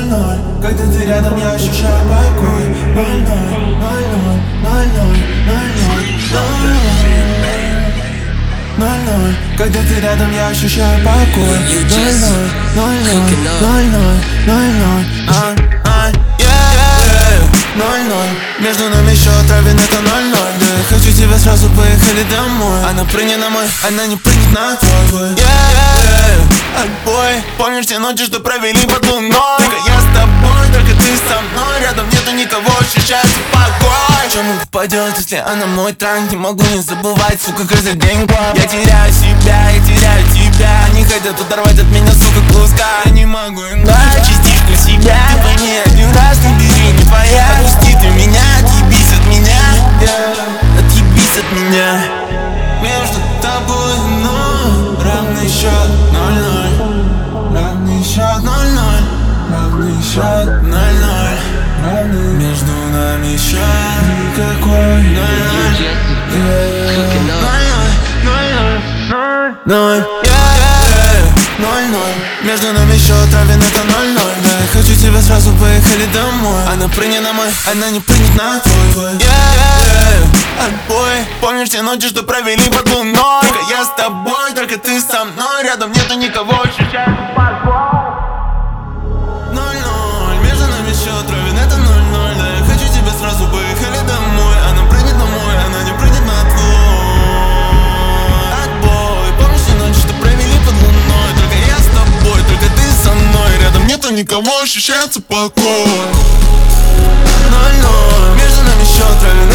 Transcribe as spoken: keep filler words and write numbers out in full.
Ноль-ноль, когда ты рядом, я ощущаю покой. Ноль-ноль, ноль-ноль, ноль-ноль, ноль-ноль, ноль-ноль, когда ты рядом, я ощущаю покой. Ноль-ноль, ноль-ноль, ноль-ноль, ноль-ноль, а-а, yeah. Ноль-ноль, между нами счет равен, это ноль-ноль. Да я хочу тебя, сразу поехали домой. Она прыгнет на мой, она не прыгнет на твой. Yeah. Отбой, помнишь те ночи, что провели под луной? Только я с тобой, только ты со мной. Рядом нету никого, ощущается покой. Что могу поделать, если она мой транк? Не могу не забывать, сука, каждый день клаб. Я теряю себя, я теряю тебя. Они хотят оторвать от меня, сука, куска. Я не могу им дать частичку себя. Ты пойми, один раз не бери, не поя. Отпусти ты меня, отъебись от меня, yeah. Отъебись от меня. Между тобой и мной равный счет ноль-ноль. Равный счет ноль-ноль. Равный счет ноль-ноль. Равный между нами счет никакой. Ноль-ноль. Ноль-ноль. Ноль-ноль. Ноль-ноль. Между нами счет равен, это ноль-ноль. Да я хочу тебя, сразу поехали домой. Она прыгнет на мой, она не прыгнет на твой. Yeah. Отбой, помнишь те ночи, что провели под луной? Только я с тобой, только ты со мной. Рядом нету никого, ощущаю покой. Ноль-ноль, между нами счет равен, это ноль-ноль. Да я хочу тебя, сразу поехали домой. Она прыгнет на мой, она не прыгнет на твой. Отбой, помнишь те ночи, что провели под луной? Только я с тобой, только ты со мной. Рядом нету никого, ощущается покой. Ноль-ноль, между нами счет равен.